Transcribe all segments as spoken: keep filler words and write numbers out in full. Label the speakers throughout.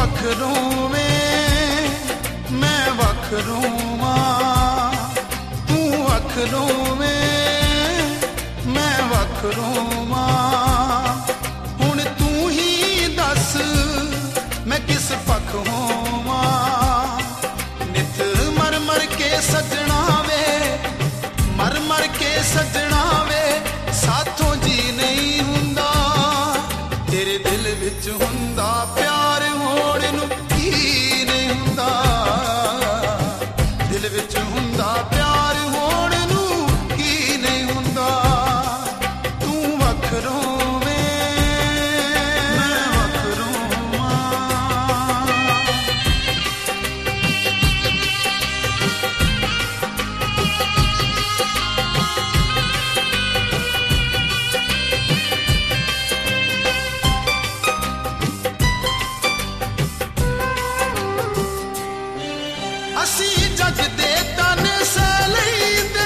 Speaker 1: ਰੋਵੇਂ ਮੈਂ ਵੱਖ ਰੋਵਾਂ, ਤੂੰ ਵੱਖ ਰੋਵੇਂ ਮੈਂ ਵੱਖ ਰੋਵਾਂ। ਹੁਣ ਤੂੰ ਹੀ ਦੱਸ ਮੈਂ ਕਿਸ ਪੱਖ ਹੋਵਾਂ। ਨਿਤ ਮਰ ਮਰ ਕੇ ਸੱਜਣਾ ਵੇ, ਮਰ ਮਰ ਕੇ ਸੱਜਣਾ ਵੇ, ਸਾਥੋਂ ਜੀ ਨਹੀਂ ਹੁੰਦਾ। ਤੇਰੇ ਦਿਲ ਵਿੱਚ ਹੁੰਦਾ ਪਿਆਰ ਹੋਣ ਨੂੰ ਕੀ ਨਹੀਂ ਹੁੰਦਾ। ਦਿਲ ਵਿੱਚ ਹੁੰਦਾ ਪਿਆਰ ਹੋਣ ਨੂੰ ਕੀ ਨਹੀਂ ਹੁੰਦਾ। ਤੂੰ ਵੱਖ ਰੋਵੇਂ ਮੈਂ ਵੱਖ ਰੋਵਾਂ। ਅਸੀਂ ਜੱਜ ਦੇ ਤਨ ਸਹਿ ਲਈਦੇ,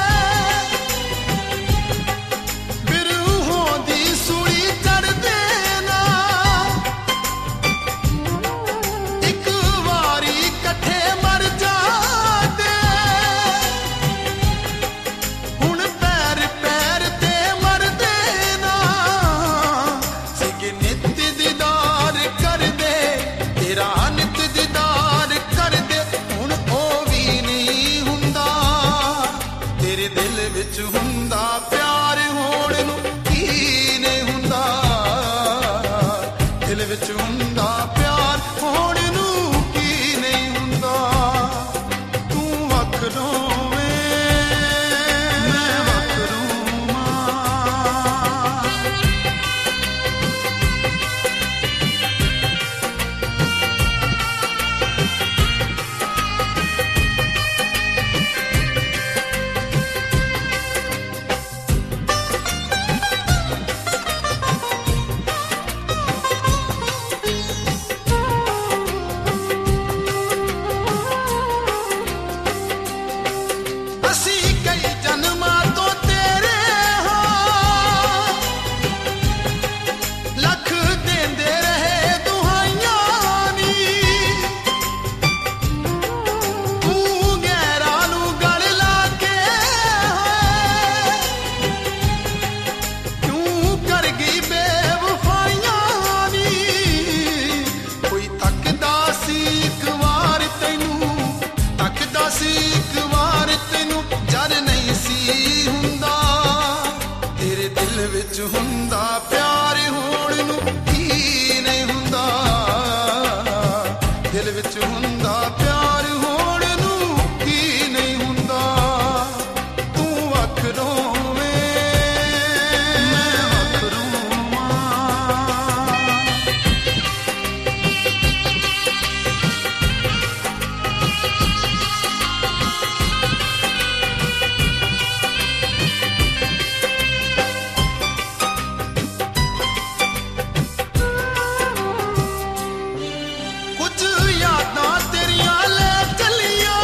Speaker 1: ਬਿਰਹੋਂ ਦੀ ਸੂਲੀ ਚੜ੍ਹਦੇ ਨਾ। ਇੱਕ ਵਾਰੀ ਇਕੱਠੇ ਮਰ ਜਾਂਦੇ, ਹੁਣ ਪੈਰ ਪੈਰ ਤੇ ਮਰਦੇ ਨਾ। ਸਿੱਕੇ ਨਿੱਤ ਦੀਦਾਰ ਕਰਦੇ, ਤੇਰਾ ਨਿੱਤ ਦੀਦਾਰ ਕਰਦੇ, ਹੁਣ ਉਹ ਵੀ ਨਹੀਂ ਹੁੰਦਾ। ਤੇਰੇ ਦਿਲ ਵਿੱਚ ਹੁੰਦਾ ਪਿਆਰ ਹੋਣ ਨੂੰ ਕੀ ਨਹੀਂ ਹੁੰਦਾ। ਦਿਲ ਵਿੱਚ ਹੁੰਦਾ ਪਿਆਰ ਹੋਣ ਨੂੰ ਕੀ ਨਹੀਂ ਹੁੰਦਾ। ਤੂੰ ਵੱਖ ਰੋਵੇਂ ਮੈਂ ਵੱਖ ਰੋਵਾਂ। ਅਸੀਂ ਕਈ ਜਨਮਾਂ ਤੋਂ ਤੇਰੇ ਹਾਂ, ਲੱਖ ਦਿੰਦੇ ਰਹੇ ਦੁਹਾਈਆਂ ਨੀ। ਤੂੰ ਗੈਰਾਂ ਨੂੰ ਗਲ ਲਾ ਕੇ ਕਿਉਂ ਕਰ ਗਈ ਬੇਵਫਾਈਆਂ ਨੀ। ਕੋਈ ਤੱਕਦਾ ਸੀ ਇੱਕ ਵਾਰ ਤੈਨੂੰ, ਤੱਕਦਾ ਸੀ ਇੱਕ ਵਾਰ ਤੈਨੂੰ, ਜਦ ਨਹੀਂ ਸੀ ਹੁੰਦਾ। ਤੇਰੇ ਦਿਲ ਵਿੱਚ ਹੁੰਦਾ ਪਿਆਰ ਹੋਣ ਨੂੰ ਕੀ ਨਹੀਂ ਹੁੰਦਾ। ਦਿਲ ਵਿੱਚ ਹੁੰਦਾ ਪਿਆਰ ਹੋਣ ਨੂੰ ਕੀ ਨਹੀਂ ਹੁੰਦਾ। ਤੂੰ ਵੱਖ ਰੋਵੇਂ ਮੈਂ ਵੱਖ ਰੋਵਾਂ। ਕੁਝ ਯਾਦਾਂ ਤੇਰੀਆਂ ਲੈ ਚੱਲੀਆਂ,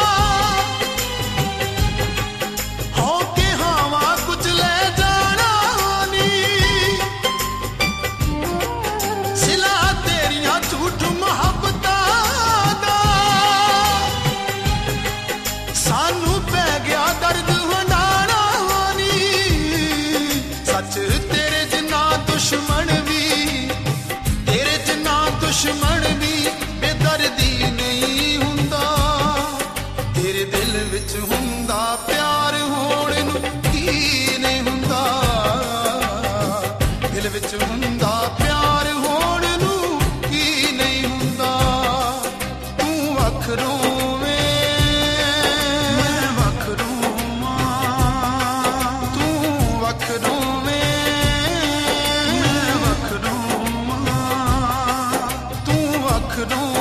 Speaker 1: ਹੋ ਕੇ ਹਵਾ ਕੁਝ ਲੈ ਜਾਣਾ ਨੀ। ਸਿਲਾ ਤੇਰੀਆਂ ਝੂਠ ਮੁਹੱਬਤਾਂ ਦਾ, ਸਾਨੂੰ ਪੈ ਗਿਆ ਦਰਦ ਹੰਡਾਣਾ ਨੀ। ਸੱਚ ਤੇਰੇ ਜਿੰਨਾ ਦੁਸ਼ਮਣ ਵੀ, ਤੇਰੇ ਜਿੰਨਾ ਦੁਸ਼ਮਣ ਵੀ ਬੇਦਰਦੀ ਨਹੀਂ ਹੁੰਦਾ। ਤੇਰੇ ਦਿਲ ਵਿੱਚ ਹੁੰਦਾ ਪਿਆਰ ਹੋਣ ਨੂੰ ਕੀ ਨਹੀਂ ਹੁੰਦਾ। ਦਿਲ ਵਿੱਚ ਹੁੰਦਾ ਪਿਆਰ ਹੋਣ ਨੂੰ ਕੀ ਨਹੀਂ ਹੁੰਦਾ। ਤੂੰ ਵੱਖ ਰੋਵੇਂ ਮੈਂ ਵੱਖ ਰੋਵਾਂ। ਤੂੰ ਵੱਖ ਰੋਵੇਂ ਮੈਂ ਵੱਖ ਰੋਵਾਂ। ਤੂੰ ਵੱਖ ਰੋਵੇਂ